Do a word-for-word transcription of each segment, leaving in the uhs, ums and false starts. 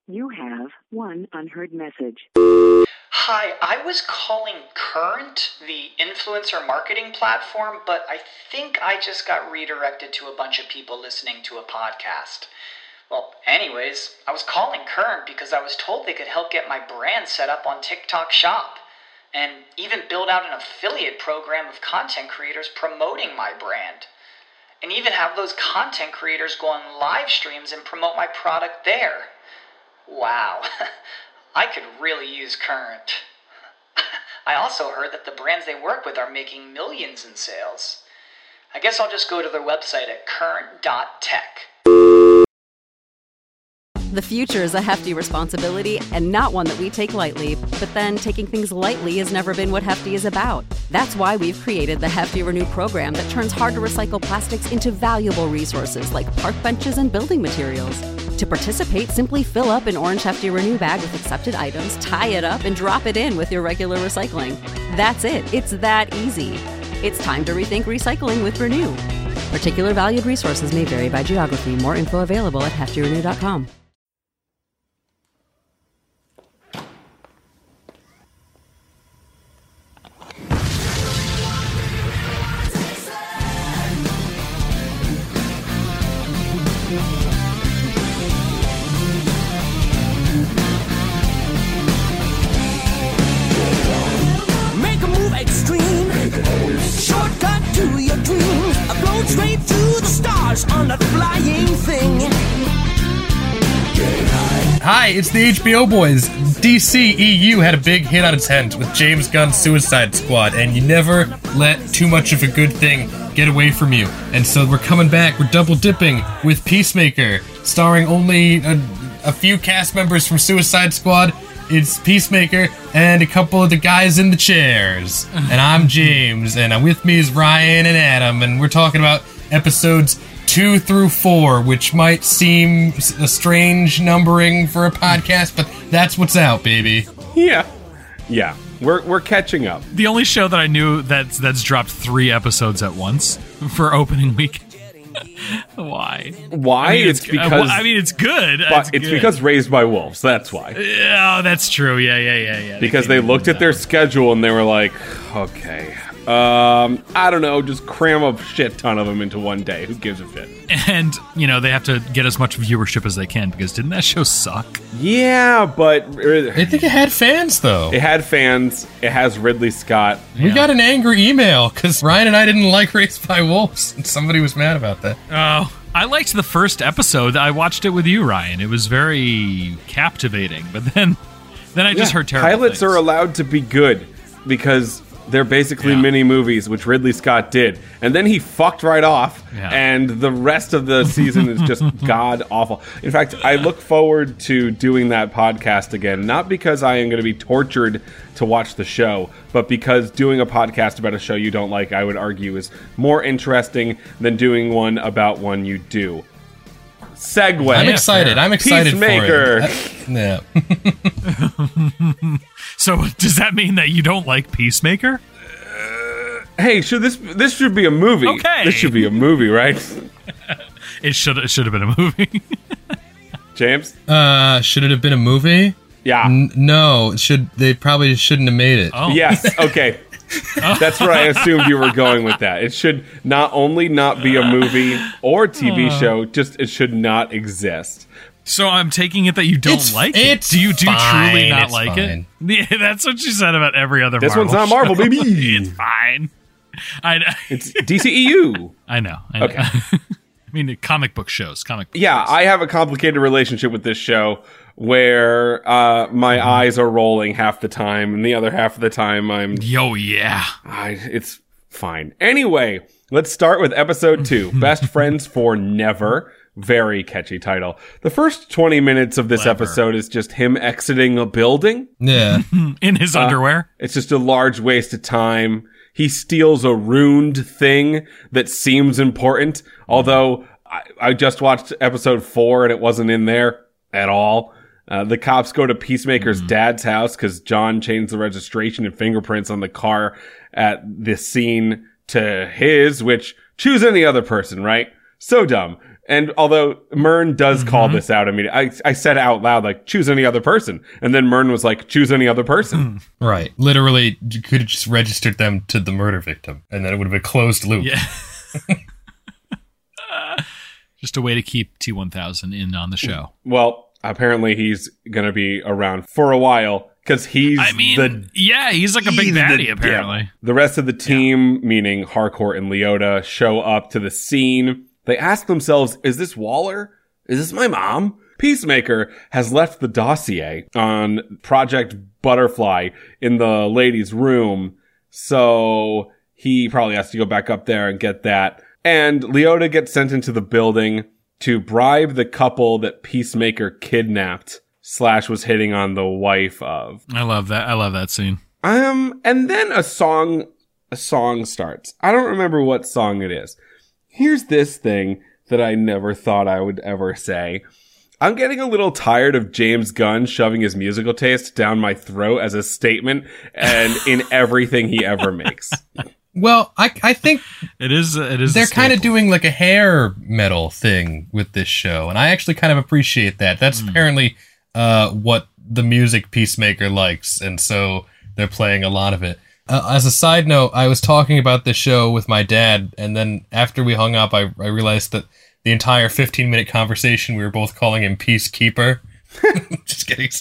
You have one unheard message. Hi, I was calling Current, the influencer marketing platform, but I think I just got redirected to a bunch of people listening to a podcast. Well, anyways, I was calling Current because I was told they could help get my brand set up on TikTok Shop, and even build out an affiliate program of content creators promoting my brand, and even have those content creators go on live streams and promote my product there. Wow, I could really use Current. I also heard that the brands they work with are making millions in sales. I guess I'll just go to their website at current dot tech. The future is a hefty responsibility and not one that we take lightly. But then taking things lightly has never been what Hefty is about. That's why we've created the Hefty Renew program that turns hard-to-recycle plastics into valuable resources like park benches and building materials. To participate, simply fill up an orange Hefty Renew bag with accepted items, tie it up, and drop it in with your regular recycling. That's it. It's that easy. It's time to rethink recycling with Renew. Particular valued resources may vary by geography. More info available at hefty renew dot com. Shortcut to your dreams, a blow straight to the stars on that flying thing. Hi, it's the H B O boys. D C E U had a big hit on its hands with James Gunn's Suicide Squad, and you never let too much of a good thing get away from you. And so we're coming back, we're double dipping with Peacemaker, starring only a, a few cast members from Suicide Squad. It's Peacemaker and a couple of the guys in the chairs. And I'm James, and with me is Ryan and Adam, and we're talking about episodes two through four, which might seem a strange numbering for a podcast, but that's what's out, baby. Yeah. Yeah. We're we're catching up. The only show that I knew that's that's dropped three episodes at once for opening week. Why? Why? I mean, it's, it's because. well, I mean, it's good. But it's it's good. because Raised by Wolves. That's why. Oh, that's true. Yeah, yeah, yeah, yeah. Because they, they looked at their schedule and they were like, okay, um, I don't know, just cram a shit ton of them into one day. Who gives a shit? And you know they have to get as much viewership as they can because didn't that show suck? Yeah, but I think it had fans though. It had fans. It has Ridley Scott. We Yeah. got an angry email because Ryan and I didn't like Raised by Wolves, and somebody was mad about that. Oh, I liked the first episode. I watched it with you, Ryan. It was very captivating. But then, then I just Yeah, heard terrible pilots things. are allowed to be good because they're basically Yeah. mini movies, which Ridley Scott did. And then he fucked right off, Yeah. and the rest of the season is just god awful. In fact, I look forward to doing that podcast again, not because I am going to be tortured to watch the show, but because doing a podcast about a show you don't like, I would argue, is more interesting than doing one about one you do. Segue. I'm excited. I'm excited Peacemaker. for it. I- yeah. So does that mean that you don't like Peacemaker? Hey, should this this should be a movie? Okay. This should be a movie, right? It should it should have been a movie. James? Uh, should it have been a movie? Yeah. N- no, it should they probably shouldn't have made it. Oh. Yes. Okay. That's where I assumed you were going with that. It should not only not be a movie or T V show, just it should not exist. So I'm taking it that you don't It's- like it. it's Do you do you fine, truly not it's like fine. it? Yeah, that's what you said about every other. This Marvel one's not Marvel, show. baby. It's fine. I It's D C E U. I know. I know. Okay. I mean, comic book shows. Comic. Book Yeah, shows. I have a complicated relationship with this show where uh, my eyes are rolling half the time, and the other half of the time I'm. Yo, yeah. I, it's fine. Anyway, let's start with episode two, Best Friends for Never. Very catchy title. The first twenty minutes of this Clever. episode is just him exiting a building. Yeah. In his Uh, underwear. It's just a large waste of time. He steals a runed thing that seems important, although I, I just watched episode four and it wasn't in there at all. Uh, the cops go to Peacemaker's Mm-hmm. dad's house because John changed the registration and fingerprints on the car at the scene to his, which choose any other person, right? So dumb. And although Myrn does call Mm-hmm. this out, I mean, I, I said out loud, like, choose any other person. And then Myrn was like, choose any other person. Right. Literally, you could have just registered them to the murder victim, and then it would have been closed loop. Yeah. Just a way to keep T one thousand in on the show. Well, apparently he's going to be around for a while because he's I mean, the yeah, he's like a big he's the baddie, devil. apparently. The rest of the team, meaning Harcourt and Leota, show up to the scene. They ask themselves, is this Waller? Is this my mom? Peacemaker has left the dossier on Project Butterfly in the ladies' room, so he probably has to go back up there and get that. And Leota gets sent into the building to bribe the couple that Peacemaker kidnapped slash was hitting on the wife of. I love that. I love that scene. Um, and then a song, a song starts. I don't remember what song it is. Here's this thing that I never thought I would ever say. I'm getting a little tired of James Gunn shoving his musical taste down my throat as a statement and in everything he ever makes. Well, I I think It is. It is. a they're kind of staple. doing like a hair metal thing with this show, and I actually kind of appreciate that. That's apparently uh, what the music Peacemaker likes, and so they're playing a lot of it. Uh, as a side note, I was talking about this show with my dad, and then after we hung up, I, I realized that the entire fifteen-minute conversation, we were both calling him Peacekeeper. Just kidding.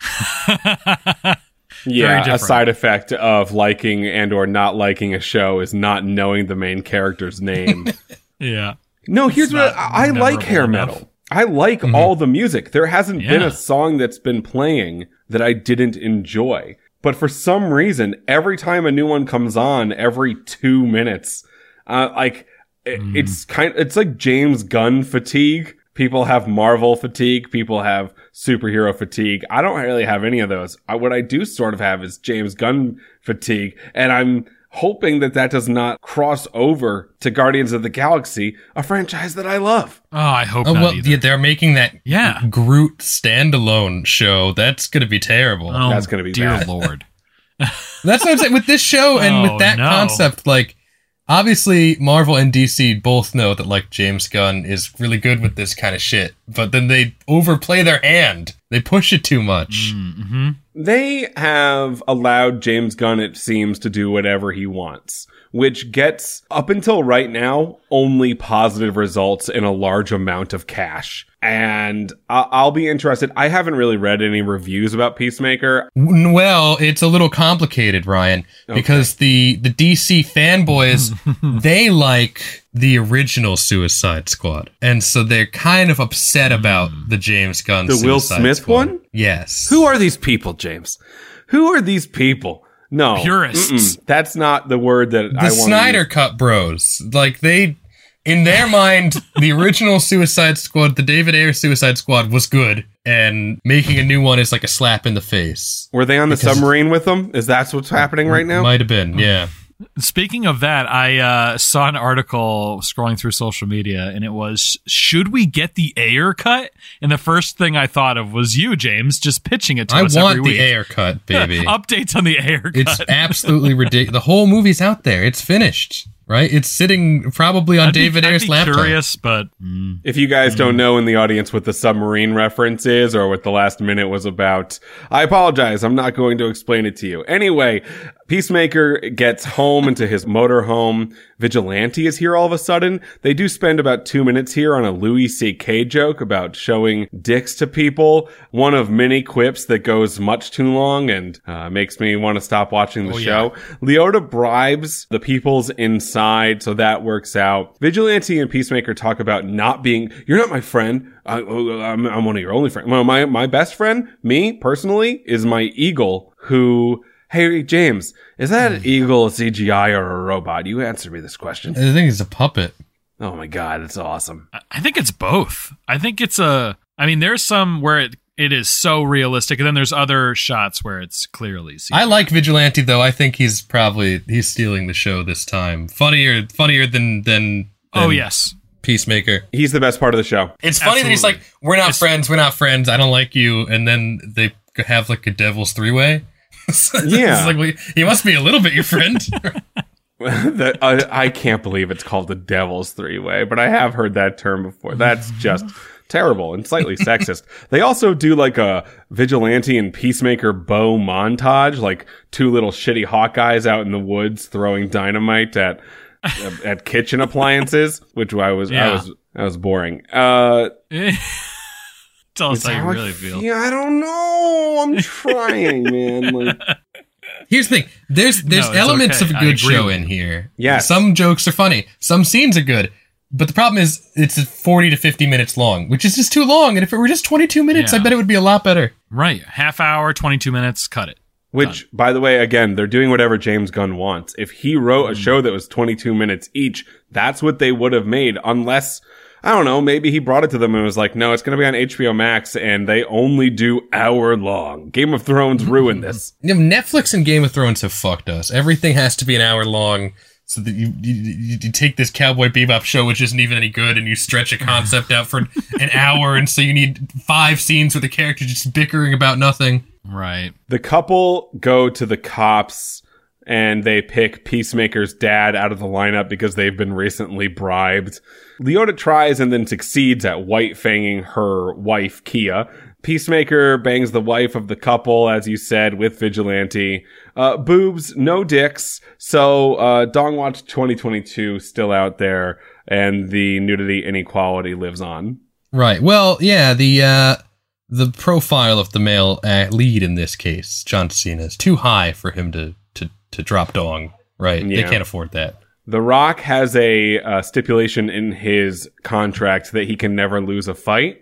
Yeah, a different. side effect of liking and or not liking a show is not knowing the main character's name. Yeah. No, here's what not I, I like memorable hair enough. metal. I like all the music. There hasn't been Yeah. a song that's been playing that I didn't enjoy. But for some reason, every time a new one comes on, every two minutes, uh, like it, it's kind, it's like James Gunn fatigue. People have Marvel fatigue. People have superhero fatigue. I don't really have any of those. I, what I do sort of have is James Gunn fatigue, and I'm hoping that that does not cross over to Guardians of the Galaxy, a franchise that I love. Oh, I hope Oh, not well, either. yeah, they're making that Yeah. Groot standalone show. That's going to be terrible. Oh, That's gonna be dear bad. Lord. That's what I'm saying with this show and Oh, with that no. concept. Like, obviously, Marvel and D C both know that like James Gunn is really good with this kind of shit, but then they overplay their hand. They push it too much. Mm-hmm. They have allowed James Gunn, it seems, to do whatever he wants, which gets, up until right now, only positive results in a large amount of cash. And I- I'll be interested. I haven't really read any reviews about Peacemaker. W- Well, it's a little complicated, Ryan, because the the D C fanboys they like the original Suicide Squad, and so they're kind of upset about the James Gunn The Will Suicide Smith Squad. one? Yes. Who are these people, James? Who are these people? No. Purists. mm-mm. That's not the word that I the want Snyder to use. Cut bros? Like they, in their mind, the original Suicide Squad, the David Ayer Suicide Squad, was good, and making a new one is like a slap in the face. Were they on the Because- submarine with them? Is that what's happening right now? Might have been, yeah. Speaking of that, I uh, saw an article scrolling through social media, and it was, should we get the Ayer cut? And the first thing I thought of was you, James, just pitching it to I us want every the week. Ayer cut, baby. Updates on the Ayer cut. It's absolutely ridiculous. The whole movie's out there. It's finished, right? It's sitting probably on I'd be- David I'd Ayer's be laptop. curious, but mm, If you guys don't know in the audience what the submarine reference is or what the last minute was about, I apologize. I'm not going to explain it to you. Anyway, Peacemaker gets home into his motorhome. Vigilante is here all of a sudden. They do spend about two minutes here on a Louis C K joke about showing dicks to people. One of many quips that goes much too long and uh, makes me want to stop watching the Oh, show. Leota bribes the peoples inside, so that works out. Vigilante and Peacemaker talk about not being, you're not my friend. I, I'm, I'm one of your only friends. Well, my, my best friend, me, personally, is my eagle who, hey, James, is that an eagle a C G I or a robot? You answer me this question. I think it's a puppet. Oh my God, it's awesome. I think it's both. I think it's a, I mean, there's some where it, it is so realistic, and then there's other shots where it's clearly C G I. I like Vigilante though. I think he's probably he's stealing the show this time. Funnier, funnier than than. Oh, than yes. Peacemaker. He's the best part of the show. It's funny that he's like, Absolutely. "We're not It's- friends. We're not friends. I don't like you," and then they have like a devil's three way. Yeah. It's like, well, he must be a little bit your friend. that uh, I can't believe it's called the Devil's Three-Way, but I have heard that term before. That's just terrible and slightly sexist. They also do like a vigilante and peacemaker bow montage, like two little shitty Hawkeyes out in the woods throwing dynamite at at kitchen appliances, which I was Yeah. I was I was boring. Uh, Tell us is how that you how I really feel. Yeah, I don't know. I'm trying, man. Like, Here's the thing. There's there's No, it's elements okay. of a I good agree show with in you. here. Yes. Some jokes are funny. Some scenes are good. But the problem is it's forty to fifty minutes long, which is just too long. And if it were just twenty-two minutes, Yeah. I bet it would be a lot better. Right. Half hour, twenty-two minutes, cut it. which, by the way, again, they're doing whatever James Gunn wants. If he wrote a show that was twenty-two minutes each, that's what they would have made, unless, I don't know, maybe he brought it to them and was like, no, it's going to be on H B O Max, and they only do hour long. Game of Thrones ruined this. You know, Netflix and Game of Thrones have fucked us. Everything has to be an hour long. So that you, you you take this Cowboy Bebop show, which isn't even any good, and you stretch a concept out for an hour, and so you need five scenes with the character just bickering about nothing. Right. The couple go to the cops, and they pick Peacemaker's dad out of the lineup because they've been recently bribed. Leota tries and then succeeds at white-fanging her wife, Kia. Peacemaker bangs the wife of the couple, as you said, with Vigilante. Uh, boobs, no dicks. So, uh, Dong Watch twenty twenty-two still out there, and the nudity inequality lives on. Right. Well, yeah, the uh, the profile of the male uh, lead in this case, John Cena, is too high for him to, to, to drop dong. Right. Yeah. They can't afford that. The Rock has a uh, stipulation in his contract that he can never lose a fight.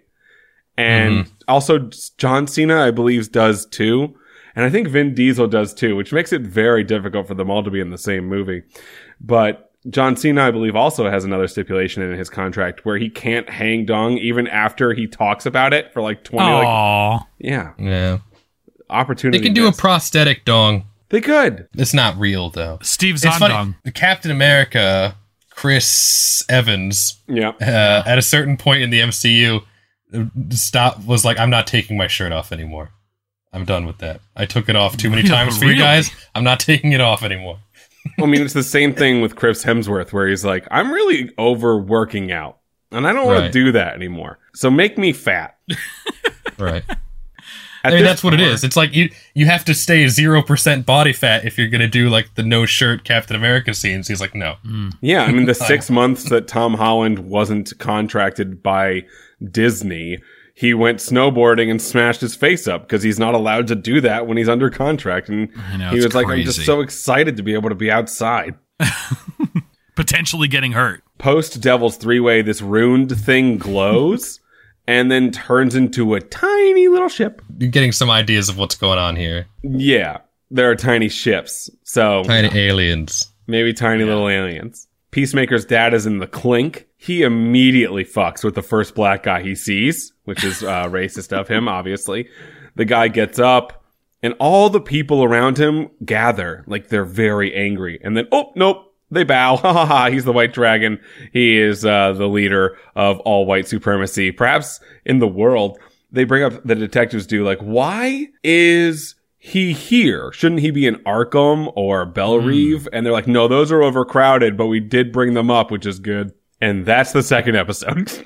And Mm-hmm. also John Cena, I believe, does too. And I think Vin Diesel does too, which makes it very difficult for them all to be in the same movie. But John Cena, I believe, also has another stipulation in his contract where he can't hang dong even after he talks about it for like twenty. Like, Aww. yeah, Yeah. opportunity. They can do a missed. prosthetic dong. They could. It's not real, though. Steve It's funny. Zondong. The Captain America, Chris Evans, Yeah. uh, at a certain point in the M C U, uh, stop was like, I'm not taking my shirt off anymore. I'm done with that. I took it off too many Really? times for you Really? guys. I'm not taking it off anymore. I mean, it's the same thing with Chris Hemsworth, where he's like, I'm really over working out, and I don't want to Right. do that anymore. So make me fat. Right. At I mean, this that's what it point- is. It's like you you have to stay zero percent body fat if you're going to do like the no shirt Captain America scenes. He's like, no. Yeah, I mean, the six months that Tom Holland wasn't contracted by Disney, he went snowboarding and smashed his face up because he's not allowed to do that when he's under contract. And I know, he it's was like, I'm just crazy. so excited to be able to be outside. Potentially getting hurt. Post Devil's Three-Way, this ruined thing glows and then turns into a tiny little ship. You're getting some ideas of what's going on here. Yeah, there are tiny ships. So Tiny aliens. maybe tiny little aliens. Peacemaker's dad is in the clink. He immediately fucks with the first black guy he sees, which is uh, racist of him, obviously. The guy gets up, and all the people around him gather like they're very angry. And then, oh, nope, they bow. Ha ha ha, he's the white dragon. He is uh, the leader of all white supremacy, perhaps in the world. They bring up, the detectives do, like, why is he here? Shouldn't he be in Arkham or Bellerive? And they're like, no, those are overcrowded, but we did bring them up, which is good. And that's the second episode.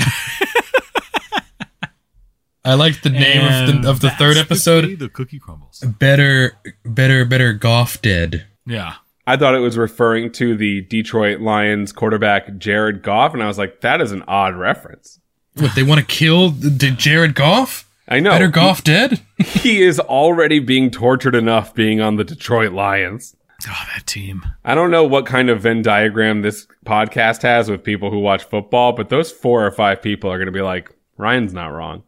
I like the name of the of the And third that's episode. day the cookie crumbles. Better, better, better Goff dead. Yeah. I thought it was referring to the Detroit Lions quarterback Jared Goff, and I was like, that is an odd reference. What, they want to kill d- Jared Goff? I know. Better Goff dead? He is already being tortured enough being on the Detroit Lions. Oh, that team. I don't know what kind of Venn diagram this podcast has with people who watch football, but those four or five people are going to be like, Ryan's not wrong.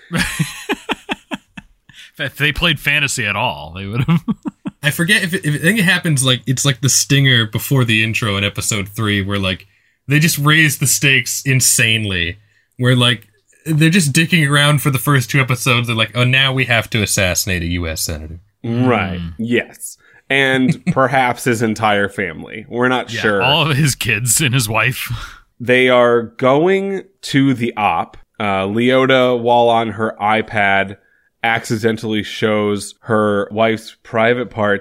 If they played fantasy at all, they would have. I forget if, it, if I think it happens like it's like the stinger before the intro in episode three, where like they just raise the stakes insanely. Where like they're just dicking around for the first two episodes. They're like, oh, now we have to assassinate a U S senator. Right. Yes. And perhaps his entire family. We're not Yeah, sure. all of his kids and his wife. They are going to the op. Uh, Leota, while on her iPad, accidentally shows her wife's private parts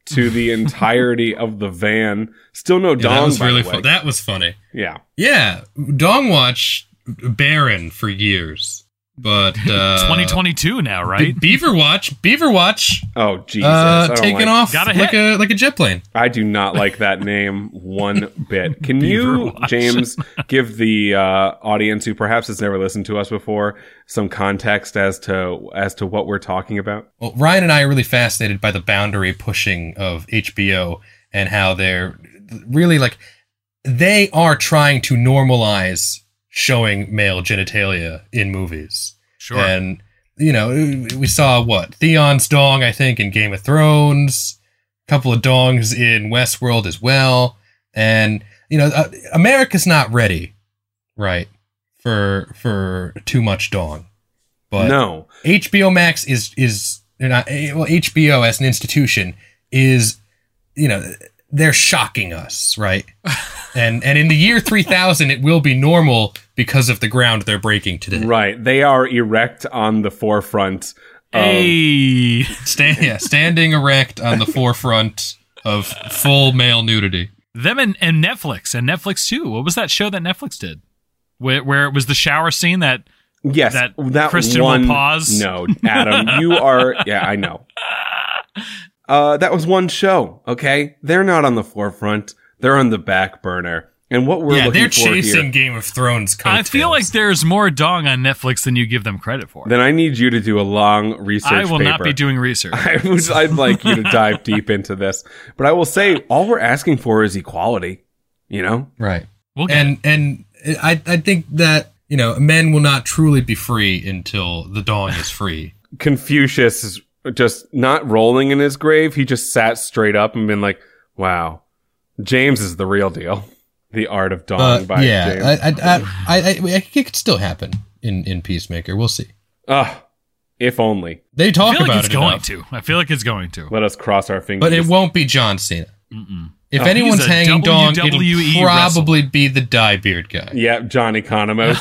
to the entirety of the van. Still no Yeah, dong, that was by really the way. fun. That was funny. Yeah. Yeah, Dong Watch barren for years, but uh, twenty twenty-two now, right? Be- Beaver Watch, Beaver Watch, Oh, Jesus. uh, I don't taking like- off Got a like hit. a like a jet plane. I do not like that name one bit. Can Beaver you, Watch. James, give the uh, audience who perhaps has never listened to us before some context as to as to what we're talking about? Well, Ryan and I are really fascinated by the boundary pushing of H B O and how they're really like they are trying to normalize showing male genitalia in movies. Sure. And, you know, we saw what? Theon's dong, I think, in Game of Thrones, a couple of dongs in Westworld as well. And, you know, uh, America's not ready, right, for for too much dong. But No. H B O Max is, is they're not, well, H B O as an institution is, you know, they're shocking us, right? and and in the year three thousand, it will be normal because of the ground they're breaking today. Right. They are erect on the forefront of Hey. Stand, yeah, standing erect on the forefront of full male nudity. Them and, and Netflix, and Netflix too. What was that show that Netflix did? Where, where it was the shower scene that Yes, that that, Kristen will one, pause? No, Adam, you are. Yeah, I know. Uh, that was one show. Okay, they're not on the forefront; they're on the back burner. And what we're yeah, looking they're for chasing here, Game of Thrones I feel like coattails. there's more dong on Netflix than you give them credit for. then I need you to do a long research. I will not paper. be doing research. I would, I'd like you to dive deep into this, but I will say all we're asking for is equality. You know, right. We'll get And and I I think that, you know, men will not truly be free until the dong is free. Confucius is just not rolling in his grave. He just sat straight up and been like, "Wow, James is the real deal." The Art of Dong But by yeah, James. I, I, I, I, I, it could still happen in, in Peacemaker. We'll see. Ugh, if only. They I talk feel like about it's it going enough, to. I feel like it's going to. Let us cross our fingers. but it won't be John Cena. If Oh, anyone's he's a hanging dong, W W E it'll probably be the dye-beard guy. Yeah, John Economos.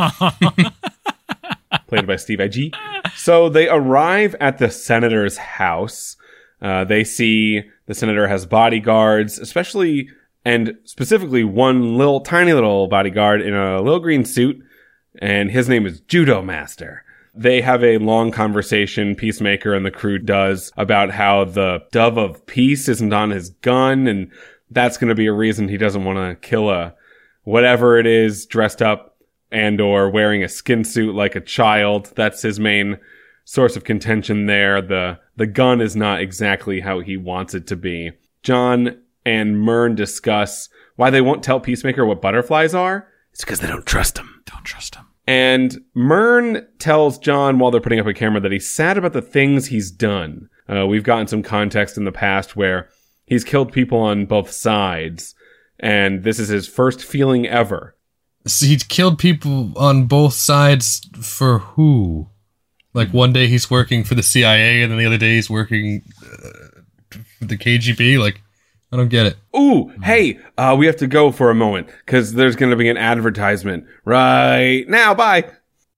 Played by Steve Agee. So they arrive at the senator's house. Uh, they see the senator has bodyguards, especially and specifically one little tiny little bodyguard in a little green suit, and his name is Judo Master. They have a long conversation, Peacemaker and the crew does, about how the dove of peace isn't on his gun, and that's going to be a reason he doesn't want to kill a whatever it is dressed up and or wearing a skin suit like a child. That's his main source of contention there. The the gun is not exactly how he wants it to be. John and Myrn discuss why they won't tell Peacemaker what butterflies are. It's because they don't trust him. Don't trust him. And Myrn tells John while they're putting up a camera that he's sad about the things he's done. Uh, we've gotten some context in the past where he's killed people on both sides, and this is his first feeling ever. So he's killed people on both sides for who? Like one day he's working for the C I A, and then the other day he's working uh, for the K G B. Like, I don't get it. Ooh, hey, uh, we have to go for a moment because there's going to be an advertisement right now. Bye.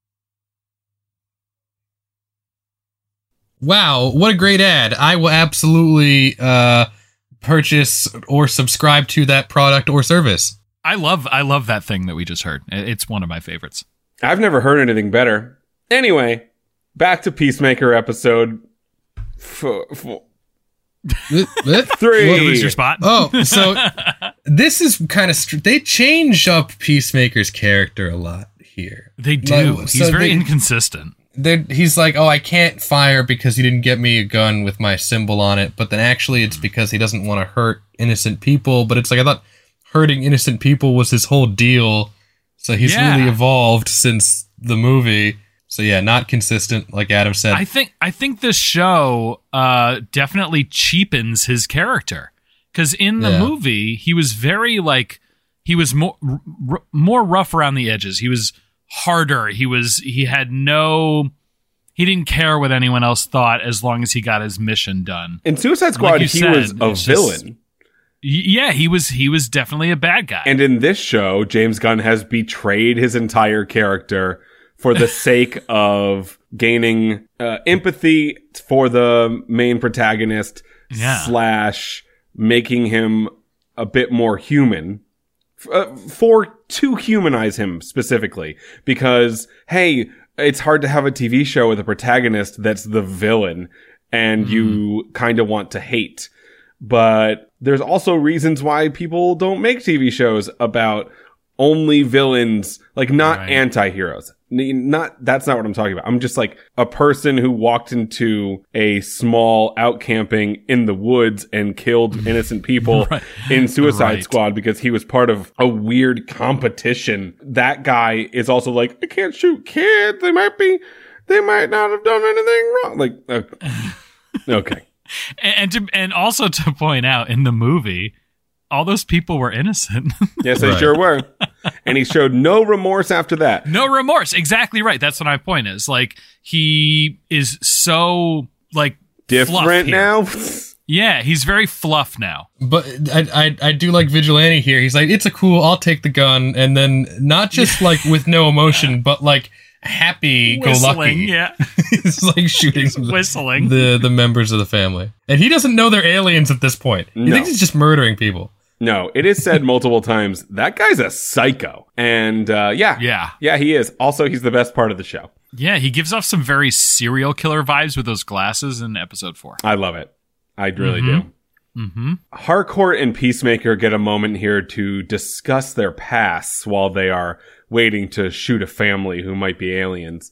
Wow, what a great ad. I will absolutely uh, purchase or subscribe to that product or service. I love I love that thing that we just heard. It's one of my favorites. I've never heard anything better. Anyway, back to Peacemaker episode f- f- Uh, uh, three. Did you lose your spot? Oh, so this is kind of str- they change up Peacemaker's character a lot here. They do. Like, He's so very they- inconsistent. They're, he's like, oh, I can't fire because you didn't get me a gun with my symbol on it. But then actually it's because he doesn't want to hurt innocent people. But it's like, I thought hurting innocent people was his whole deal. So he's Yeah. really evolved since the movie. So yeah, not consistent, like Adam said. I think I think this show uh, definitely cheapens his character because in the Yeah. movie he was very like he was more r- r- more rough around the edges. He was harder. He was he had no he didn't care what anyone else thought as long as he got his mission done. In Suicide Squad, Like you he said, was a it's just- villain. Y- Yeah, he was he was definitely a bad guy. And in this show, James Gunn has betrayed his entire character for the sake of gaining uh, empathy for the main protagonist, Yeah. slash making him a bit more human. Uh, for to humanize him specifically, because hey, it's hard to have a T V show with a protagonist that's the villain and mm. you kind of want to hate. But there's also reasons why people don't make T V shows about only villains, like not right. anti-heroes. Not, that's not what I'm talking about. I'm just like a person who walked into a small out camping in the woods and killed innocent people right. in Suicide right. Squad because he was part of a weird competition. That guy is also like, I can't shoot kids. They might be, they might not have done anything wrong. Like, okay. okay. And to, and also to point out in the movie, all those people were innocent. Yes, they right. sure were. And he showed no remorse after that. No remorse. Exactly right. That's what my point is. Like, he is so, like, different now. Yeah, he's very fluff now. But I, I I do like Vigilante here. He's like, it's a cool, I'll take the gun. And then not just, like, with no emotion, yeah. but, like, happy-go-lucky. Yeah. He's, like, shooting whistling the, the members of the family. And he doesn't know they're aliens at this point. He no. thinks he's just murdering people. No, it is said multiple times, that guy's a psycho. And, uh, yeah. Yeah. Yeah, he is. Also, he's the best part of the show. Yeah, he gives off some very serial killer vibes with those glasses in episode four. I love it. I really mm-hmm. do. Mm-hmm. Harcourt and Peacemaker get a moment here to discuss their pasts while they are waiting to shoot a family who might be aliens.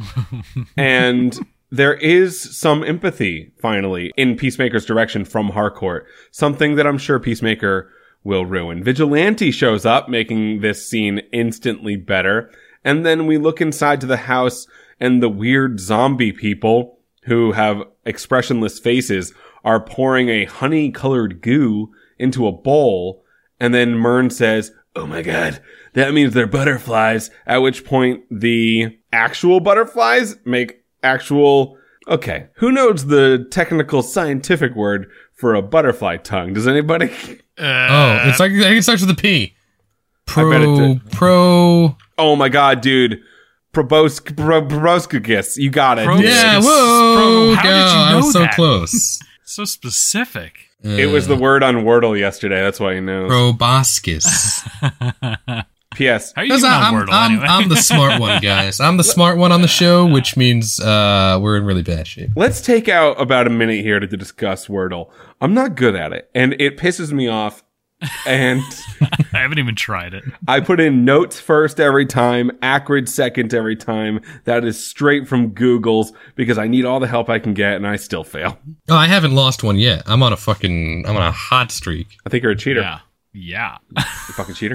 And there is some empathy, finally, in Peacemaker's direction from Harcourt. Something that I'm sure Peacemaker will ruin. Vigilante shows up, making this scene instantly better. And then we look inside to the house, and the weird zombie people who have expressionless faces are pouring a honey-colored goo into a bowl. And then Myrn says, oh my god, that means they're butterflies. At which point the actual butterflies make actual... Okay, who knows the technical scientific word for a butterfly tongue? Does anybody? Uh, oh, it's like, I think it starts with a P. Pro, I bet it did. pro... Oh my god, dude. Proboscis. Pro, proboscis. You got it. Pro- yeah, whoa. Pro, how god, did you know I'm so that? close. So specific. Uh, it was the word on Wordle yesterday. That's why he knows. Proboscis. P S. How are you doing I'm, on Wordle I'm, anyway? I'm the smart one, guys. I'm the smart one on the show, which means uh, we're in really bad shape. Let's take out about a minute here to discuss Wordle. I'm not good at it, and it pisses me off. And I haven't even tried it. I put in notes first every time, acrid second every time. That is straight from Google's because I need all the help I can get, and I still fail. Oh, I haven't lost one yet. I'm on a fucking, I'm on a hot streak. I think you're a cheater. Yeah. Yeah. You fucking cheater.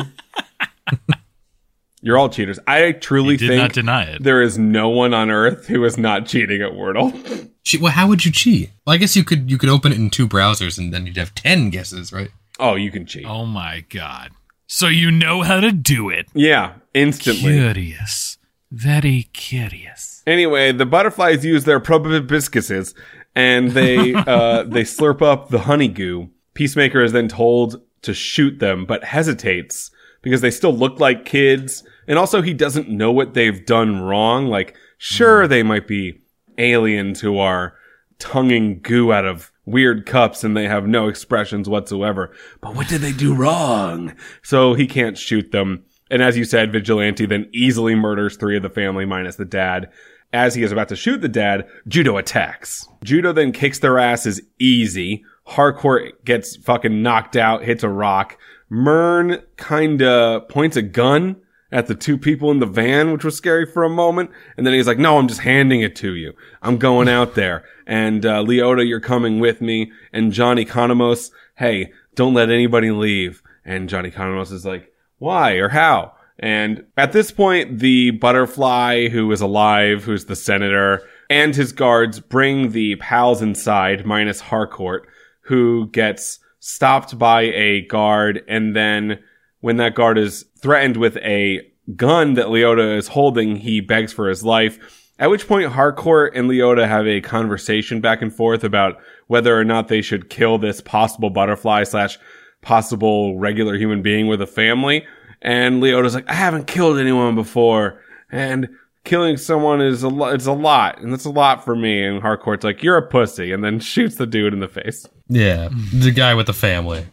You're all cheaters. I truly you did think not deny it. There is no one on earth who is not cheating at Wordle. Che- well, how would you cheat? Well, I guess you could you could open it in two browsers and then you'd have ten guesses, right? Oh, you can cheat. Oh my god. So you know how to do it. Yeah, instantly. Curious. Very curious. Anyway, the butterflies use their proboscises and they uh, they slurp up the honey goo. Peacemaker is then told to shoot them, but hesitates because they still look like kids. And also he doesn't know what they've done wrong. Like, sure, they might be aliens who are tonguing goo out of weird cups and they have no expressions whatsoever. But what did they do wrong? So he can't shoot them. And as you said, Vigilante then easily murders three of the family minus the dad. As he is about to shoot the dad, Judo attacks. Judo then kicks their asses easy. Harcourt gets fucking knocked out, hits a rock. Myrn kinda points a gun at the two people in the van, which was scary for a moment. And then he's like, no, I'm just handing it to you. I'm going out there. And uh, Leota, you're coming with me. And Johnny Economos, hey, don't let anybody leave. And Johnny Economos is like, why or how? And at this point, the butterfly who is alive, who's the senator, and his guards bring the pals inside, minus Harcourt, who gets stopped by a guard. And then when that guard is threatened with a gun that Leota is holding, he begs for his life. At which point Harcourt and Leota have a conversation back and forth about whether or not they should kill this possible butterfly slash possible regular human being with a family. And Leota's like, I haven't killed anyone before. And killing someone is a lot. It's a lot, and that's a lot for me. And Harcourt's like, "You're a pussy," and then shoots the dude in the face. Yeah, the guy with the family.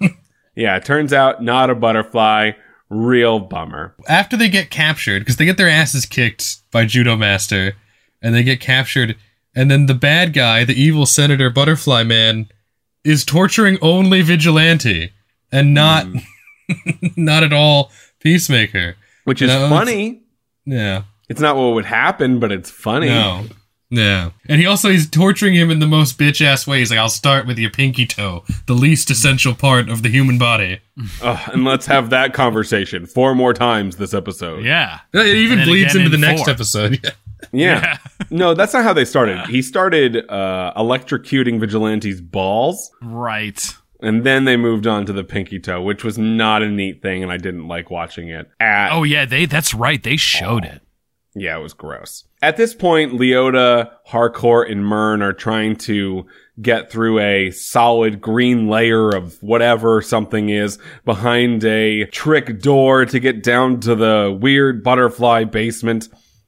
Yeah, it turns out not a butterfly. Real bummer. After they get captured, because they get their asses kicked by Judo Master, and they get captured, and then the bad guy, the evil Senator Butterfly Man, is torturing only Vigilante, and not, mm. not at all Peacemaker. Which is funny. Yeah. It's not what would happen, but it's funny. No. Yeah. And he also, he's torturing him in the most bitch-ass way. He's like, I'll start with your pinky toe, the least essential part of the human body. Oh, and let's have that conversation four more times this episode. Yeah. It even bleeds into in the next four. episode. Yeah. Yeah. Yeah. No, that's not how they started. He started uh, electrocuting Vigilante's balls. Right. And then they moved on to the pinky toe, which was not a neat thing, and I didn't like watching it. At Oh, yeah, they. that's right. They showed Oh. it. Yeah, it was gross. At this point, Leota, Harcourt, and Myrn are trying to get through a solid green layer of whatever something is behind a trick door to get down to the weird butterfly basement.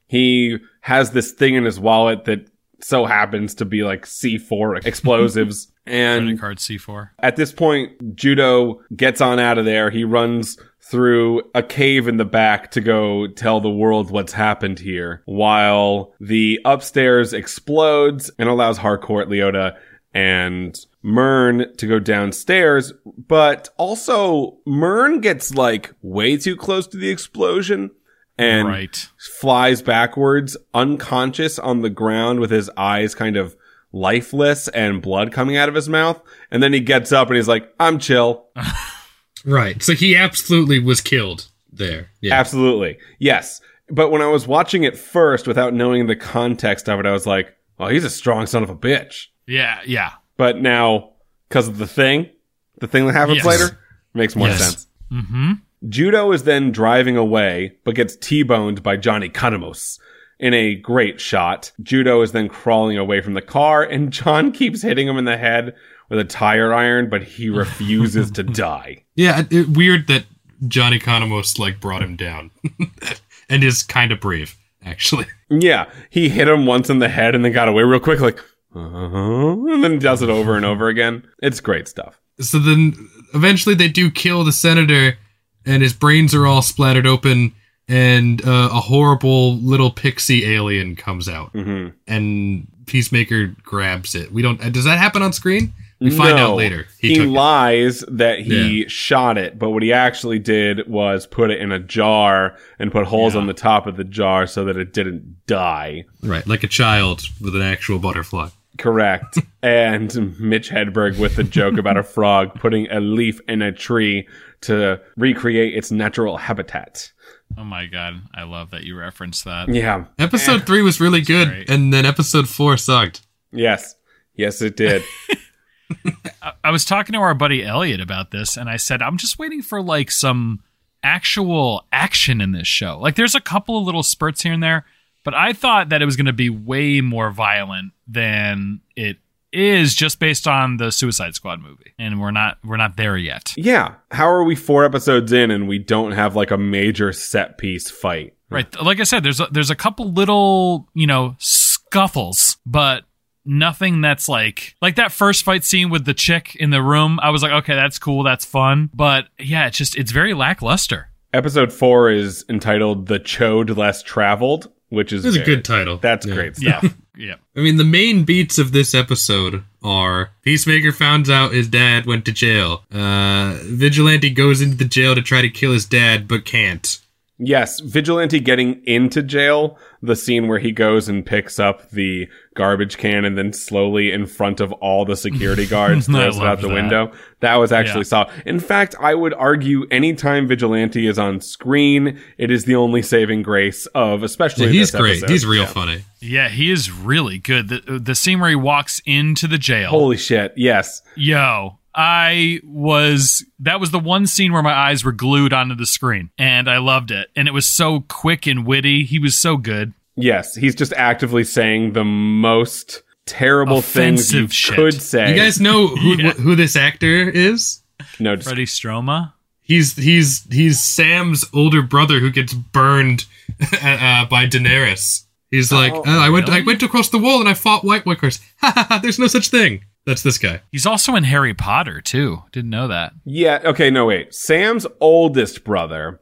He has this thing in his wallet that so happens to be like C four explosives. Credit And card C four. at this point, Judo gets on out of there. He runs through a cave in the back to go tell the world what's happened here, while the upstairs explodes and allows Harcourt, Leota, and Myrn to go downstairs. But also, Myrn gets like way too close to the explosion and Right. flies backwards, unconscious on the ground with his eyes kind of lifeless and blood coming out of his mouth. And then he gets up and he's like, I'm chill. Right. So he absolutely was killed there. Yeah. Absolutely. Yes. But when I was watching it first without knowing the context of it, I was like, well, he's a strong son of a bitch. Yeah, yeah. But now, because of the thing, the thing that happens Yes. later, makes more Yes. sense. Mm-hmm. Judo is then driving away, but gets T-boned by Johnny Kanamos in a great shot. Judo is then crawling away from the car, and John keeps hitting him in the head with a tire iron, but he refuses to die. Yeah, it, it- weird that Johnny Kanamos, like, brought him down. And is kind of brave, actually. Yeah, he hit him once in the head and then got away real quick, like, uh-huh, and then does it over and over again. It's great stuff. So then, eventually they do kill the senator, and his brains are all splattered open, and uh, a horrible little pixie alien comes out. Mm-hmm. And Peacemaker grabs it. We don't... uh, Does that happen on screen? We find No, out later. He, took it. lies that he Yeah. shot it, but what he actually did was put it in a jar and put holes Yeah. on the top of the jar so that it didn't die. Right, like a child with an actual butterfly. Correct. And Mitch Hedberg with the joke about a frog putting a leaf in a tree to recreate its natural habitat. Oh my god, I love that you referenced that. Yeah. Episode three was really good, great. and then episode four sucked. Yes. Yes, it did. I, I was talking to our buddy Elliot about this, and I said, I'm just waiting for like some actual action in this show. Like, there's a couple of little spurts here and there, but I thought that it was going to be way more violent than it is, just based on the Suicide Squad movie, and we're not we're not there yet. Yeah. How are we four episodes in and we don't have like a major set piece fight? Right, like I said, there's a, there's a couple little, you know, scuffles, but nothing that's like like that first fight scene with the chick in the room. I was like, okay, that's cool, that's fun, but yeah, it's just it's very lackluster. Episode four is entitled The Chode Less Traveled, which is It's a very- good title. That's Yeah. great stuff. Yeah, yeah. I mean, the main beats of this episode are Peacemaker finds out his dad went to jail. Uh, Vigilante goes into the jail to try to kill his dad, but can't. Yes, Vigilante getting into jail, the scene where he goes and picks up the garbage can and then slowly in front of all the security guards I throws it out loved the that. window. That was actually Yeah. solid. In fact, I would argue anytime Vigilante is on screen, it is the only saving grace of especially Yeah, he's this great. episode. He's real Yeah. funny. Yeah, he is really good. The the scene where he walks into the jail. Holy shit, yes. Yo, I was, that was the one scene where my eyes were glued onto the screen, and I loved it. And it was so quick and witty. He was so good. Yes, he's just actively saying the most terrible things you Offensive shit. could say. You guys know who Yeah. wh- who this actor is? no, just Freddie Stroma. He's he's he's Sam's older brother who gets burned uh, by Daenerys. He's like, Oh, oh, I went, I really? went across the wall and I fought White Walkers. Ha ha ha! There's no such thing. That's this guy. He's also in Harry Potter too. Didn't know that. Yeah, okay, no, wait. Sam's oldest brother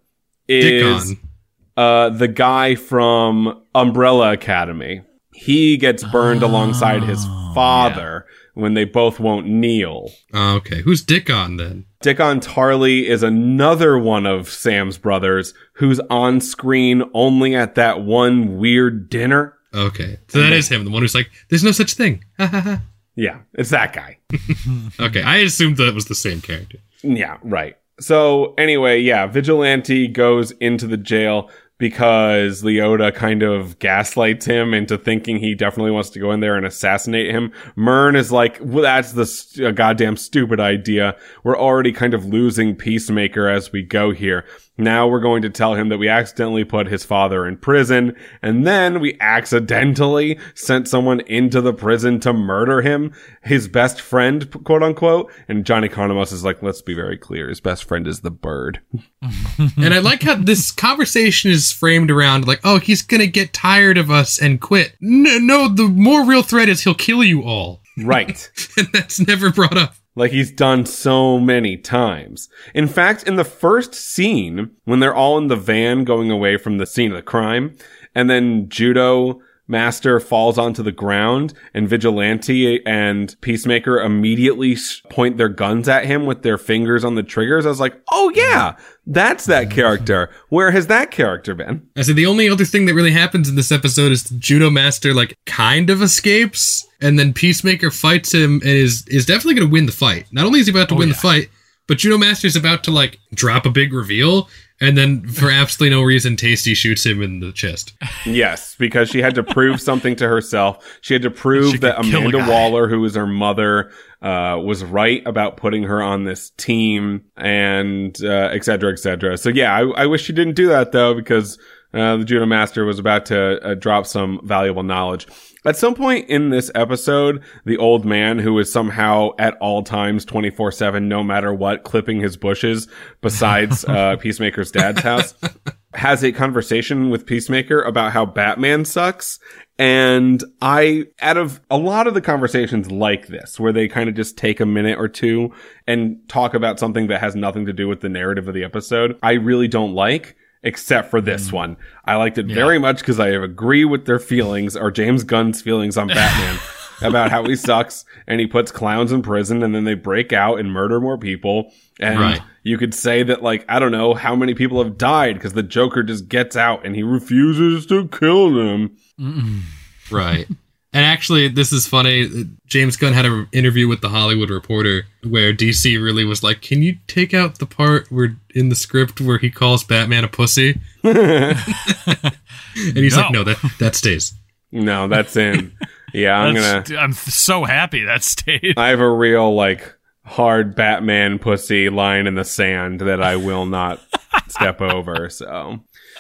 is Dickon. uh, the guy from Umbrella Academy. He gets burned Oh, alongside his father when they both won't kneel. Oh, okay. Who's Dickon then? Dickon Tarley is another one of Sam's brothers who's on screen only at that one weird dinner. Okay. So that is him, the one who's like, there's no such thing. Ha ha ha. Yeah, it's that guy. Okay, I assumed that was the same character. Yeah, right. So anyway, yeah, Vigilante goes into the jail because Leota kind of gaslights him into thinking he definitely wants to go in there and assassinate him. Myrn is like, well, that's the st- uh, goddamn stupid idea. We're already kind of losing Peacemaker as we go here. Now we're going to tell him that we accidentally put his father in prison, and then we accidentally sent someone into the prison to murder him, his best friend, quote unquote. And Johnny Economos is like, let's be very clear, his best friend is the bird. And I like how this conversation is framed around like, oh, he's gonna get tired of us and quit. No, no, the more real threat is he'll kill you all. Right. And that's never brought up. Like he's done so many times. In fact, in the first scene, when they're all in the van going away from the scene of the crime, and then Judo Master falls onto the ground, and Vigilante and Peacemaker immediately point their guns at him with their fingers on the triggers, I was like, oh yeah, that's that character. Where has that character been? I said the only other thing that really happens in this episode is the Judo Master like kind of escapes, and then Peacemaker fights him and is is definitely going to win the fight. Not only is he about to Oh, win yeah. the fight, but Judo Master is about to like drop a big reveal, and then for absolutely no reason, Tasty shoots him in the chest. Yes, because she had to prove something to herself. She had to prove She that could kill a Amanda guy. Waller, who was her mother, uh, was right about putting her on this team, and uh, et cetera, et cetera. So yeah, I, I wish she didn't do that though, because uh, the Judo Master was about to uh, drop some valuable knowledge. At some point in this episode, the old man, who is somehow at all times twenty-four seven, no matter what, clipping his bushes besides uh, Peacemaker's dad's house, has a conversation with Peacemaker about how Batman sucks. And I, out of a lot of the conversations like this, where they kind of just take a minute or two and talk about something that has nothing to do with the narrative of the episode, I really don't like. Except for this one. I liked it very much because I agree with their feelings, or James Gunn's feelings on Batman, about how he sucks and he puts clowns in prison and then they break out and murder more people. And Right. you could say that, like, I don't know how many people have died because the Joker just gets out and he refuses to kill them. Right. And actually, this is funny. James Gunn had an interview with The Hollywood Reporter where D C really was like, can you take out the part where in the script where he calls Batman a pussy? And he's No. like, no, that, that stays. No, that's in. Yeah, I'm That's- gonna. I'm so happy that stayed. I have a real, like, hard Batman pussy line in the sand that I will not step over, so.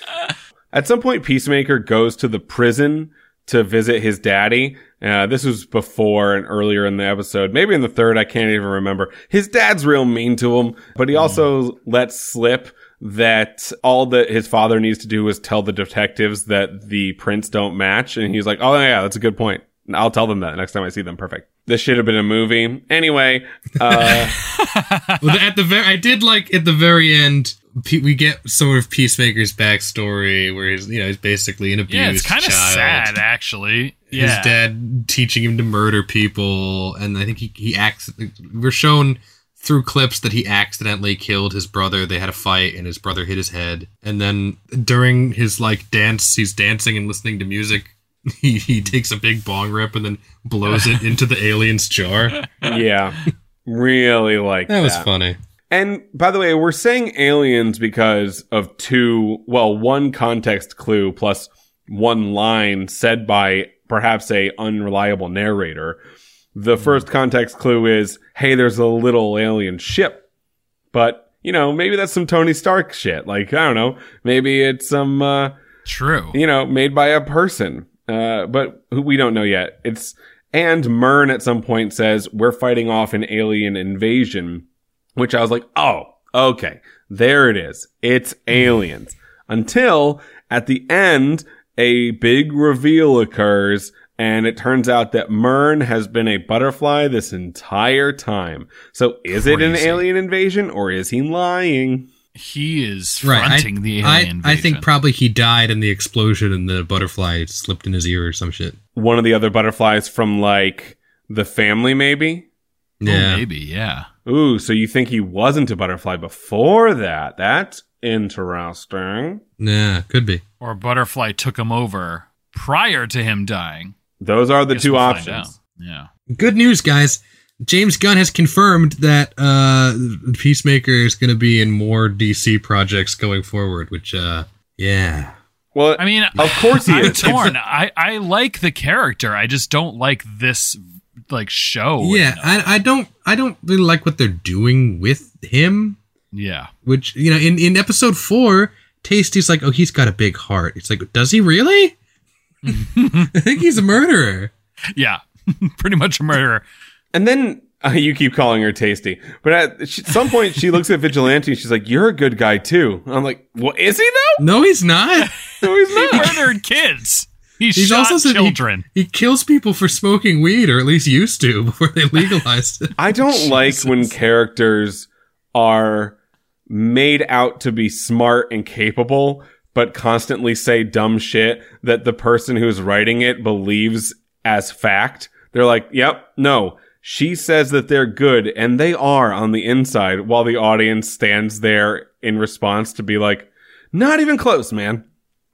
At some point, Peacemaker goes to the prison to visit his daddy. Uh, this was before and earlier in the episode. Maybe in the third, I can't even remember. His dad's real mean to him, but he also lets slip that all that his father needs to do is tell the detectives that the prints don't match. And he's like, oh yeah, that's a good point. I'll tell them that next time I see them. Perfect. This should have been a movie. Anyway, uh, Well, at the very, I did like at the very end, Pe- we get sort of Peacemaker's backstory where he's, you know, he's basically an abused Yeah, it's kind of child. sad, actually. Yeah. His dad teaching him to murder people, and I think he he acts. We're shown through clips that he accidentally killed his brother. They had a fight, and his brother hit his head. And then during his like dance, he's dancing and listening to music. He he takes a big bong rip and then blows it into the alien's jar. yeah, really like that. That was funny. And by the way, we're saying aliens because of two, well, one context clue plus one line said by perhaps a unreliable narrator. The first context clue is, hey, there's a little alien ship. But, you know, maybe that's some Tony Stark shit. Like, I don't know. Maybe it's some, uh, True. you know, made by a person. Uh, but who we don't know yet. It's, and Myrn at some point says, we're fighting off an alien invasion. Which I was like, oh, okay, there it is. It's aliens. until at the end, a big reveal occurs, and it turns out that Myrn has been a butterfly this entire time. So is it an Crazy. alien invasion, or is he lying? He is Right. fronting I, the I, alien invasion. I think probably he died in the explosion and the butterfly slipped in his ear or some shit. One of the other butterflies from, like, the family, maybe? Yeah. Oh, maybe, yeah. Ooh, so you think he wasn't a butterfly before that? That's interesting. Yeah, could be. Or Butterfly took him over prior to him dying. Those are the Guess two we'll find options. out. Yeah. Good news, guys. James Gunn has confirmed that uh, Peacemaker is going to be in more D C projects going forward, which, uh, yeah. Well, I mean, of course he I'm is. torn. I, I like the character. I just don't like this like show. Yeah, I, I don't I don't really like what they're doing with him, Yeah. which, you know, in, in episode four, Tasty's like, oh, he's got a big heart. It's like, does he really? I think he's a murderer. Yeah. Pretty much a murderer. And then uh, you keep calling her Tasty, but at sh- some point she looks at Vigilante and she's like, "You're a good guy too." I'm like, "What is he though?" No, he's not. No, he's He not. murdered kids. He He's shot also said he- children. He, kills people for smoking weed, or at least used to before they legalized it. I don't like when characters are made out to be smart and capable, but constantly say dumb shit that the person who's writing it believes as fact. They're like, "Yep, no." She says that they're good, and they are on the inside, while the audience stands there in response to be like, not even close, man.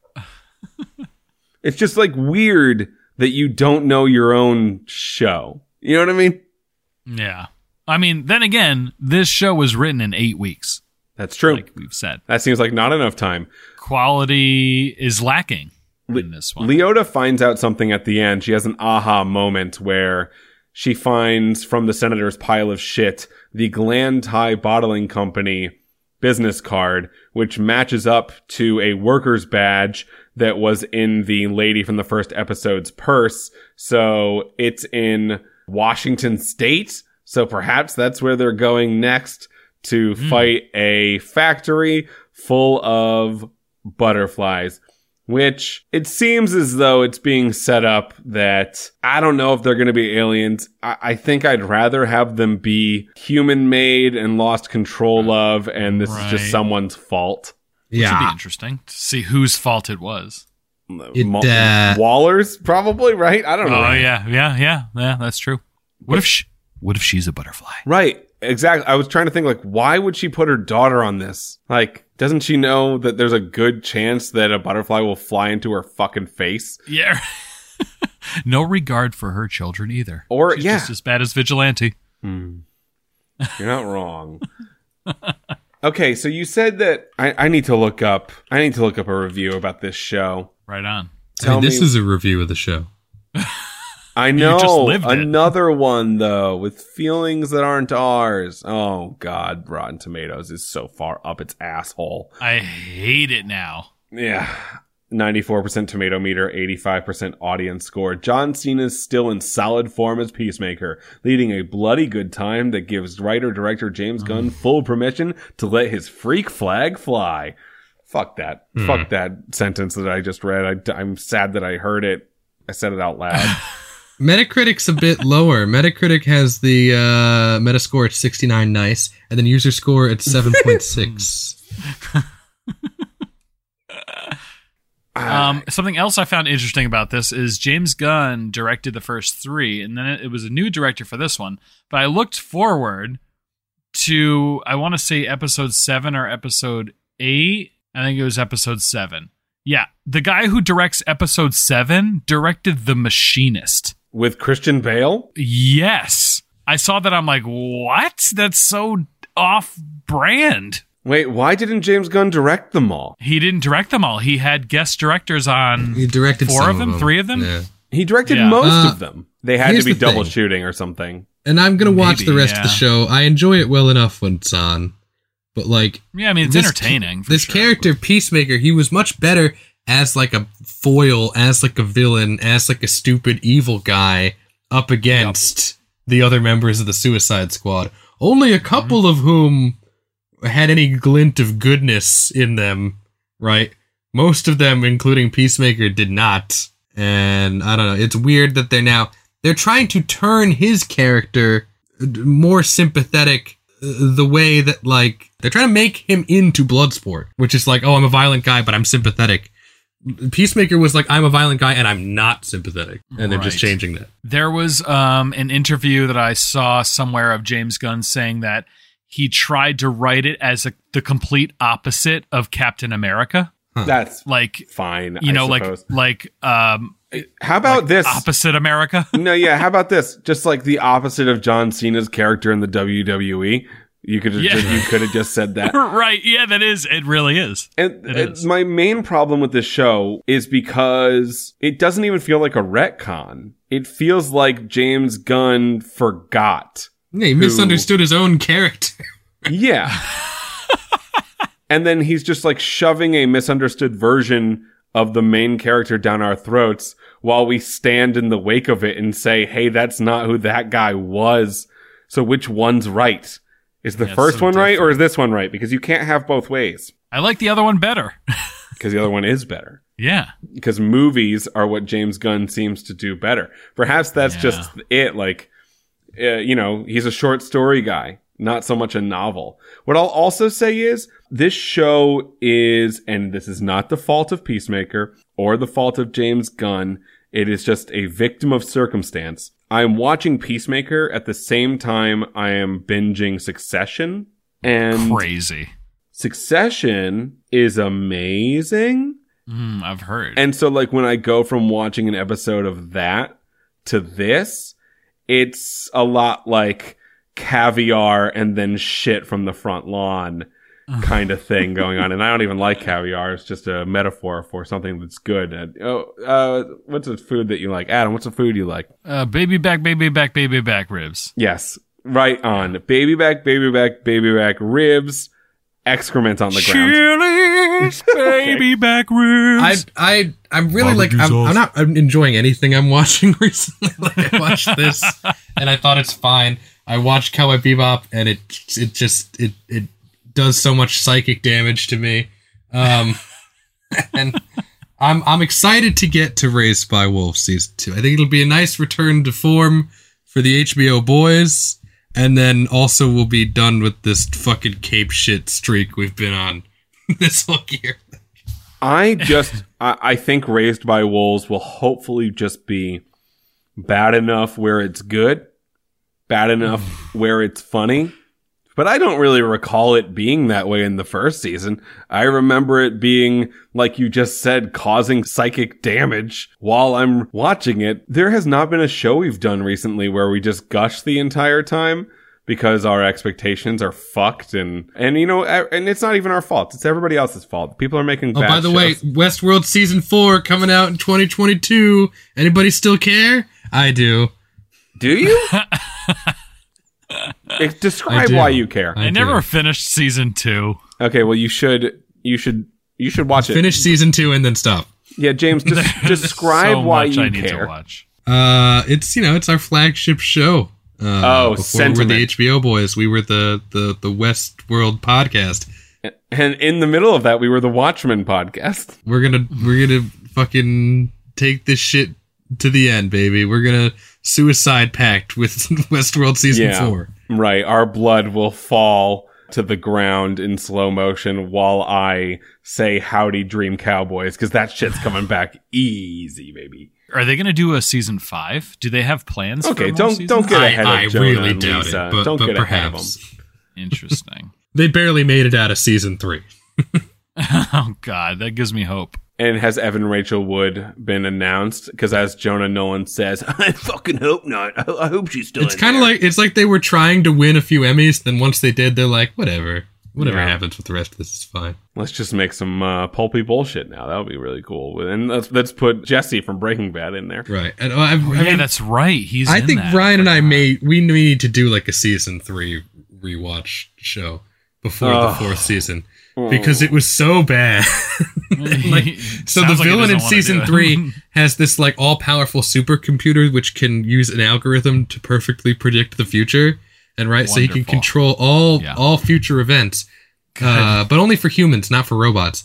It's just, like, weird that you don't know your own show. You know what I mean? Yeah. I mean, then again, this show was written in eight weeks, That's true. like we've said. That seems like not enough time. Quality is lacking in this one. Leota finds out something at the end. She has an aha moment where she finds from the senator's pile of shit the Glantai Bottling Company business card, which matches up to a worker's badge that was in the lady from the first episode's purse. So it's in Washington State. So perhaps that's where they're going next to fight a factory full of butterflies. Which it seems as though it's being set up that I don't know if they're going to be aliens. I, I think I'd rather have them be human made and lost control of, and this is just Right. someone's fault. Which would be Yeah. interesting to see whose fault it was. It, Mo- uh, Waller's probably, right? I don't know. Oh yeah, yeah, yeah, yeah. That's true. What if she, what if she's a butterfly? Right. Exactly. I was trying to think, like, why would she put her daughter on this? Like, doesn't she know that there's a good chance that a butterfly will fly into her fucking face? Yeah. No regard for her children either. Or, She's yeah. just as bad as Vigilante. You're not wrong. Okay, so you said that I, I need to look up. I need to look up a review about this show. Right on. I mean, this me- is a review of the show. I just know lived it. another one though with feelings that aren't ours. Oh God, Rotten Tomatoes is so far up its asshole. I hate it now. Yeah. ninety-four percent tomato meter, eighty-five percent audience score. John Cena's still in solid form as Peacemaker, leading a bloody good time that gives writer-director James Gunn full permission to let his freak flag fly. Fuck that. Fuck that sentence that I just read. I, I'm sad that I heard it. I said it out loud. Metacritic's a bit lower. Metacritic has the uh, Metascore at sixty-nine nice, and then user score at seven point six. Um, something else I found interesting about this is James Gunn directed the first three, and then it, it was a new director for this one. But I looked forward to, I want to say episode seven or episode eight. I think it was episode seven. Yeah, the guy who directs episode seven directed The Machinist. With Christian Bale? Yes. I saw that. I'm like, what? That's so off brand. Wait, why didn't James Gunn direct them all? He didn't direct them all. He had guest directors on He directed four some of them, three of them. Yeah. He directed Yeah. most Uh, of them. They had to here's be the double thing. shooting or something. And I'm gonna watch Maybe, the rest of the yeah. show. I enjoy it well enough when it's on, but like, Yeah, I mean, it's this entertaining. ca- for this sure. character Peacemaker, he was much better as like a foil, as like a villain, as like a stupid evil guy up against the other members of the Suicide Squad. Only a couple Mm-hmm. of whom had any glint of goodness in them. right? Most of them, including Peacemaker, did not. And I don't know. It's weird that they're now they're trying to turn his character more sympathetic uh, the way that, like, they're trying to make him into Bloodsport, which is like, oh, I'm a violent guy, but I'm sympathetic. Peacemaker was like, I'm a violent guy and I'm not sympathetic. And they're Right. just changing that. There was um, an interview that I saw somewhere of James Gunn saying that he tried to write it as a, the complete opposite of Captain America. That's Like, fine. you I know, suppose. like, like, um, How about like this? opposite America? No, yeah. How about this? Just like the opposite of John Cena's character in the W W E. You could have Yeah. just, you could have just said that. Right. Yeah, that is. It really is. And It uh, is. my main problem with this show is because it doesn't even feel like a retcon. It feels like James Gunn forgot. Yeah, he misunderstood his own character. Yeah. And then he's just like shoving a misunderstood version of the main character down our throats while we stand in the wake of it and say, hey, that's not who that guy was. So which one's right? Is the Yeah, it's first so one right or different. is this one right? Because you can't have both ways. I like the other one better. Because the other one is better. Yeah. Because movies are what James Gunn seems to do better. Perhaps that's Yeah. just it. Like, uh, you know, he's a short story guy, not so much a novel. What I'll also say is this show is, and this is not the fault of Peacemaker or the fault of James Gunn. It is just a victim of circumstance. I'm watching Peacemaker at the same time I am binging Succession. And Crazy. Succession is amazing. Mm, I've heard. And so, like, when I go from watching an episode of that to this, it's a lot like caviar and then shit from the front lawn kind of thing going on. And I don't even like caviar. It's just a metaphor for something that's good. Uh, oh, uh, what's a food that you like? Adam, what's a food you like? uh, baby back, baby back, baby back ribs. Yes, right on. Baby back, baby back, baby back, ribs, excrement on the ground. Chili's, baby back ribs. I I I'm really like I'm, I'm not I'm enjoying anything I'm watching recently. Like I watched this and I thought it's fine. I watched Cowboy Bebop and it it just it it does so much psychic damage to me. Um and I'm I'm excited to get to Raised by Wolves season two. I think it'll be a nice return to form for the H B O boys, and then also we'll be done with this fucking cape shit streak we've been on this whole year. I just, I, I think Raised by Wolves will hopefully just be bad enough where it's good, bad enough where it's funny. But I don't really recall it being that way in the first season. I remember it being, like you just said, causing psychic damage while I'm watching it. There has not been a show we've done recently where we just gush the entire time because our expectations are fucked. And, and you know, and it's not even our fault. It's everybody else's fault. People are making Oh, bad by the way, shows. Westworld season four coming out in twenty twenty-two. Anybody still care? I do. Do you? It- Describe I do. why you care. I I never do. finished season two. Okay, well, you should, you should, you should watch it. Finish season two and then stop. Yeah, James, des- There's describe so why much you I need care. to watch. Uh, it's you know it's our flagship show. Uh, Oh, before we were sentiment. the H B O boys. We were the the the Westworld podcast. And in the middle of that, we were the Watchmen podcast. We're gonna we're gonna fucking take this shit to the end, baby. We're gonna suicide pact with Westworld season Yeah, four. right. Our blood will fall to the ground in slow motion while I say "Howdy, Dream Cowboys" because that shit's coming back easy, baby. Are they going to do a season five? Do they have plans? Okay, for more don't seasons? don't get I, ahead I of Jonah really and doubt Lisa. it, but, don't but get ahead of them. perhaps Interesting. they barely made it out of season three. Oh God, that gives me hope. And has Evan Rachel Wood been announced? Because as Jonah Nolan says, I fucking hope not. I, I hope she's still It's in kind of there. like it's like they were trying to win a few Emmys. Then once they did, they're like, whatever, whatever Yeah. happens with the rest of this is fine. Let's just make some uh, pulpy bullshit now. That would be really cool. And let's, let's put Jesse from Breaking Bad in there. Right. And uh, I, I yeah, mean, that's right. He's. I in think that. Ryan and I may we need to do like a season three rewatch show before the Ugh. fourth season because it was so bad. like, so the Sounds like he villain in doesn't wanna season do it. three has this like all powerful supercomputer which can use an algorithm to perfectly predict the future, and right, so he can Wonderful. control all Yeah. all future events, uh, but only for humans, not for robots.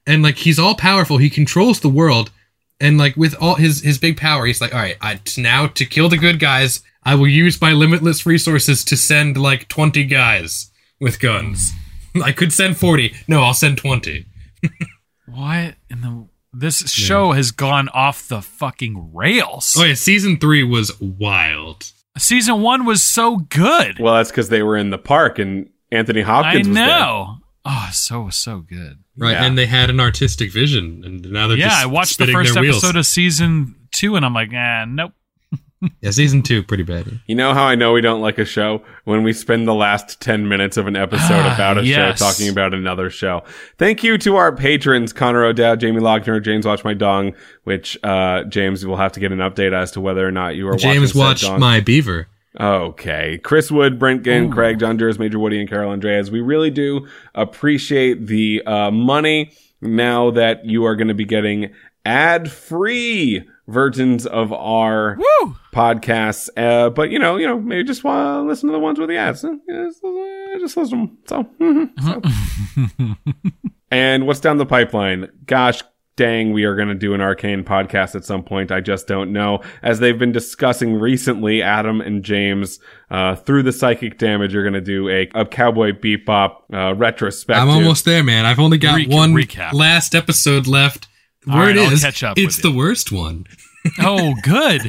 and like he's all powerful. He controls the world, and like with all his his big power, he's like, all right, I, now to kill the good guys, I will use my limitless resources to send like twenty guys with guns. I could send forty. No, I'll send twenty. What in the? This show yeah. has gone off the fucking rails. Oh yeah, season three was wild. Season one was so good. Well, that's because they were in the park and Anthony Hopkins I was there. know. Oh, so so good. Right, yeah. And they had an artistic vision, and now they're yeah. just I watched the spinning first their episode wheels. of season two, and I'm like, ah, nope. Yeah, season two, pretty bad. You know how I know we don't like a show? When we spend the last ten minutes of an episode about a yes. show talking about another show. Thank you to our patrons, Connor O'Dowd, Jamie Lochner, James Watch My Dong, which, uh, James will have to get an update as to whether or not you are James watching watched Dong. My Beaver. Okay. Chris Wood, Brent Ginn, Ooh. Craig, John Durs, Major Woody, and Carol Andreas. We really do appreciate the, uh, money now that you are going to be getting ad-free versions of our Woo! podcasts, uh, but you know, you know, maybe just want to listen to the ones with the ads. Uh, Just, uh, just listen. So, so. And what's down the pipeline? Gosh dang, we are going to do an Arcane podcast at some point. I just don't know. As they've been discussing recently, Adam and James, uh, through the psychic damage, are going to do a, a Cowboy Bebop uh, retrospective. I'm almost there, man. I've only got Re- one recap. last episode left. All Where right, it I'll is, catch up it's with the you. worst one. Oh, good.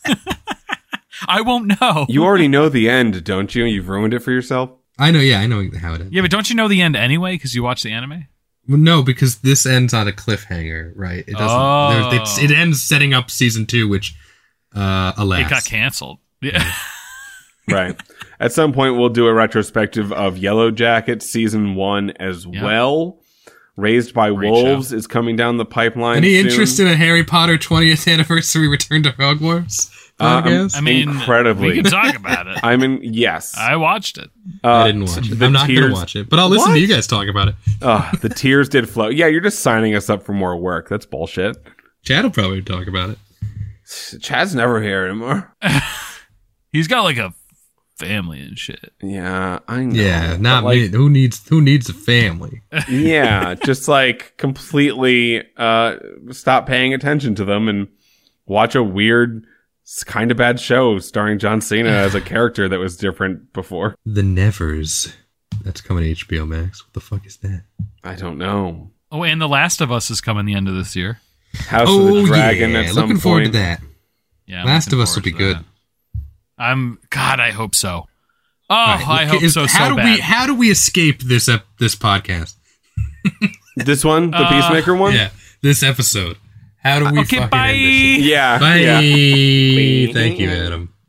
I won't know. You already know the end, don't you? You've ruined it for yourself. I know, yeah, I know how it ends. Yeah, but don't you know the end anyway? Because you watch the anime. Well, no, because this ends on a cliffhanger, right? It doesn't. Oh. there- It's, it ends setting up season two, which, uh, alas, It got canceled. Yeah. Right. At some point, we'll do a retrospective of Yellow Jacket season one as Yep. well. Raised by Great Wolves show. is coming down the pipeline. Any soon. interest in a Harry Potter twentieth anniversary return to Hogwarts? Uh, podcast? I mean, Incredibly. we can talk about it. I mean, yes. I watched it. Uh, I didn't watch it. the I'm not going tears- to watch it, but I'll listen What? to you guys talk about it. Uh, the tears did flow. Yeah, you're just signing us up for more work. That's bullshit. Chad will probably talk about it. Chad's never here anymore. He's got like a family and shit. Yeah, I know. Yeah, not But, like, me. Who needs Who needs a family? Yeah, just like completely uh, stop paying attention to them and watch a weird, kind of bad show starring John Cena as a character that was different before. The Nevers. That's coming to H B O Max. What the fuck is that? I don't know. Oh, and The Last of Us is coming the end of this year. House oh of the Dragon yeah, at some looking point. forward to that. Yeah, I'm Last looking of Us will forward be to good. that. I'm God. I hope so. Oh, All right, I okay, hope is- so. How so do bad. we How do we escape this ep- this podcast? This one, the Uh, Peacemaker one. Yeah, this episode. How do we okay, fucking bye. end this shit? Yeah. Bye. yeah. Thank you, Adam.